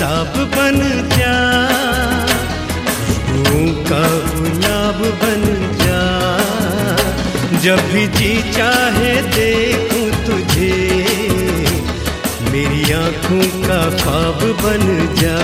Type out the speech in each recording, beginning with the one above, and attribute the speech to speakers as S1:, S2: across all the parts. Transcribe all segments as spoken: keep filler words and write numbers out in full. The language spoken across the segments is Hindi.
S1: किताब बन जा, खुशबुओं का गुलाब बन जा। जब भी जी चाहे देखूं तुझे, मेरी आंखों का ख्वाब बन जा।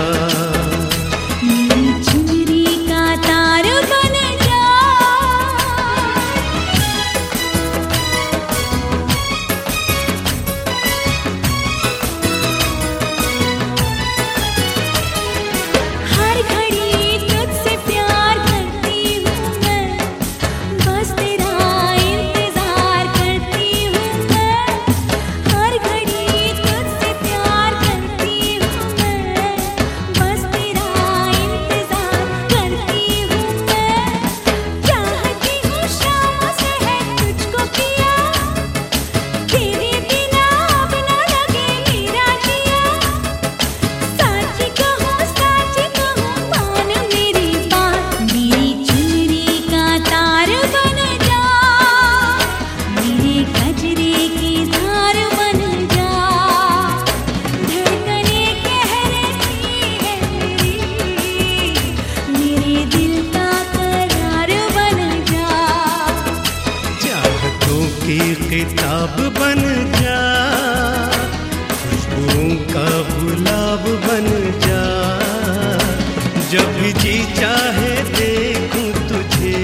S1: किताब बन जा, खुशबुओं का गुलाब बन जा। जब भी जी चाहे देखूं तुझे,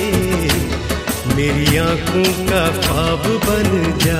S1: मेरी आंखों का ख्वाब बन जा।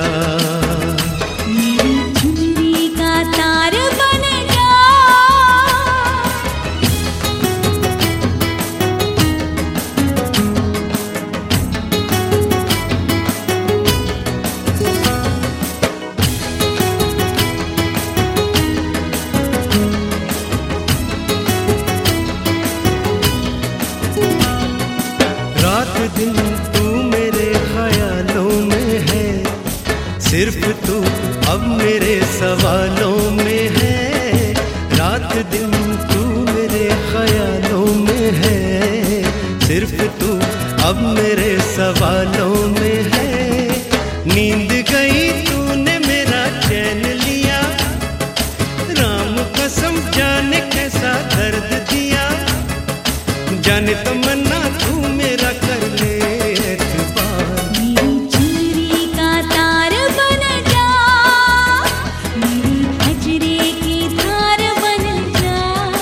S1: रात दिन तू मेरे ख्यालों में है, सिर्फ तू अब मेरे सवालों में है। रात दिन तू मेरे ख्यालों में है, सिर्फ तू अब मेरे सवालों में है। नींद गई तूने मेरा चैन लिया, राम कसम जाने कैसा दर्द दिया। जाने तमन्ना तू मेरा कर ले एतबार,
S2: मेरी चुनरी का तार बन जा, मेरी कजरे की धार बन जा।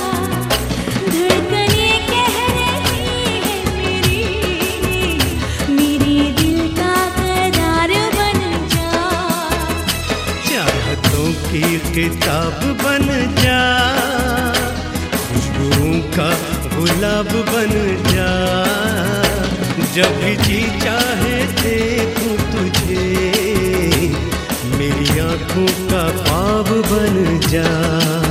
S2: धड़कने कह रही है मेरी, मेरे दिल का करार बन जा।
S1: चाहतों की किताब बन जा, खुशबुओं का गुलाब बन जा। जब भी जी चाहे देखूं तुझे, मेरी आंखों का ख्वाब बन जा।